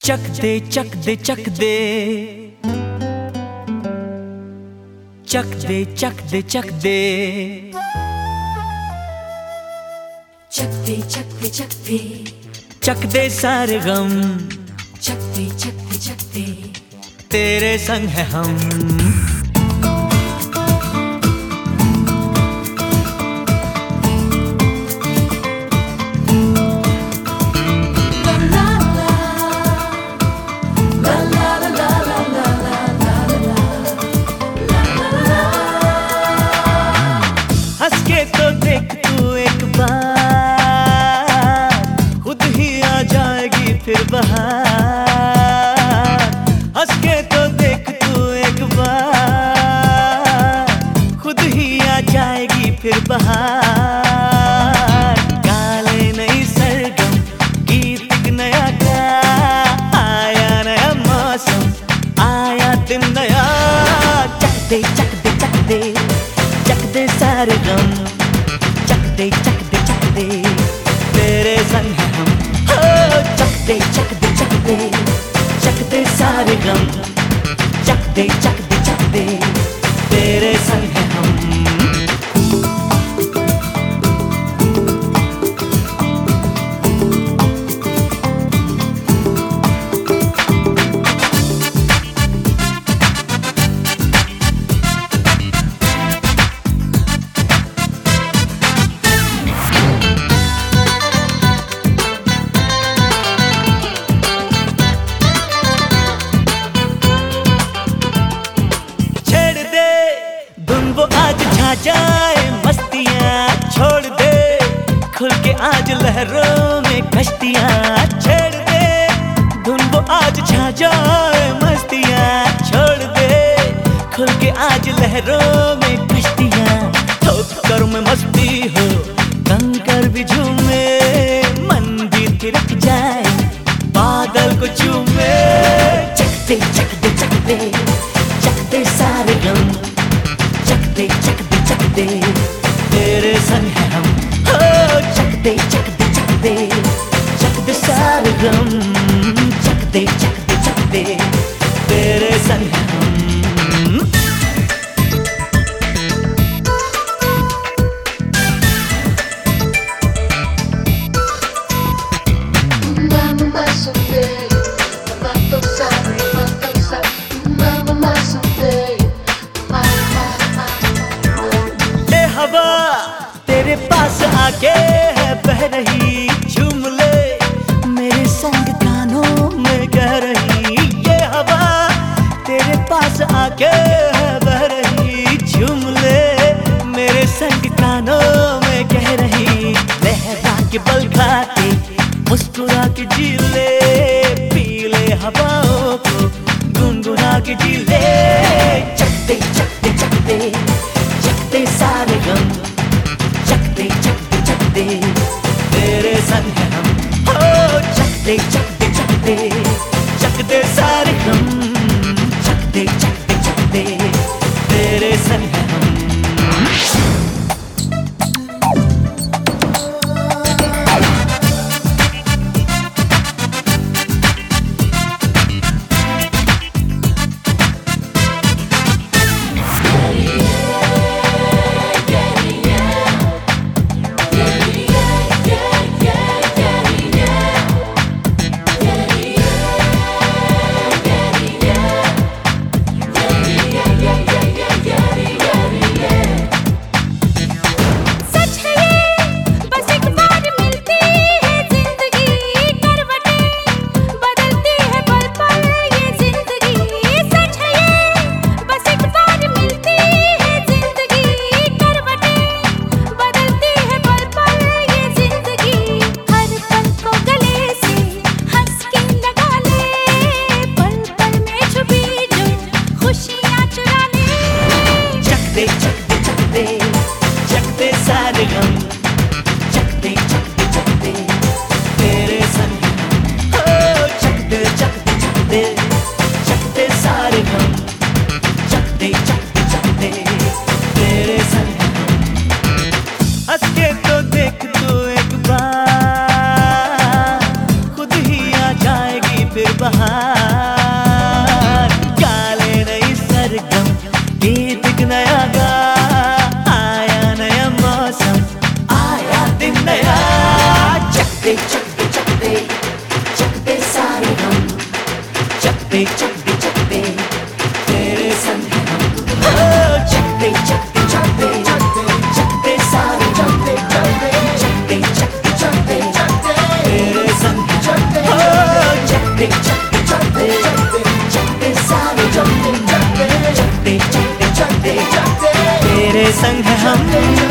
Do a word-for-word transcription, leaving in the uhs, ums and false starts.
चक दे चक दे चक दे चक दे चक दे चक दे चक दे चक दे चक दे चक दे सारे गम, चक दे चक दे चक दे तेरे संग है हम। हंस के तो देख तू एक बार, खुद ही आ जाएगी फिर बहार। हंस के तो देख तू एक बार, खुद ही आ जाएगी फिर बहार। गाले नई सरगम, गीत एक नया गा, आया नया मौसम, आया दिन नया। चक दे चक दे चक दे चक दे सारे गम, चक दे चक दे चक दे तेरे संग है हम। हो चक दे चक दे चक दे चक दे सारे गम, चक दे चक दे चक दे तेरे संग है हम। वो आज छा जाए मस्तियाँ, छोड़ दे खुल के आज लहरों में कश्तियाँ। छेड़ दे धुन वो आज छा जाए मस्तियाँ, छोड़ दे खुल के आज लहरों में कश्तियाँ। ठोकर में मस्ती हो, कंकर भी झूमे, मन भी थिरक जाए, बादल को चूमे। चक दे चक दे चक दे चक दे सारे गम, चक दे चक दे चक दे तेरे संग है हम। हो चक दे चक दे चक दे चक दे सारे गम, चक दे चक दे चक दे तेरे संग है हम। तेरे पास आके है बह रही, झूम ले मेरे संग कानों में कह रही। ये हवा तेरे पास आके है बह रही, झूम ले मेरे संग कानों में कह रही। लहरा के बल खाते मुस्कुरा के जी ले, पी ले हवाओं को गुनगुना के जी ले। चक दे चक दे चक दे चक दे सारे गम, चक दे चक दे चक दे तेरे संग है हम। हो चक दे चक दे चक दे चक दे सारे गम, चक दे चक दे चक दे तेरे संग है हम। बहार, काले नई सरगम, गीत एक नया गा, आया नया मौसम, आया दिन नया। चकते चकते चकते चकते सारे हम, चकते चकते चकते तेरे संग हैं हम। ओ, चकते चकते चकते चकते सारे चकते चकते चकते चकते तेरे संग हैं हम। ओ, चकते चकते चकते चकते सारे चकते चकते चकते चकते तेरे संग हैं हम।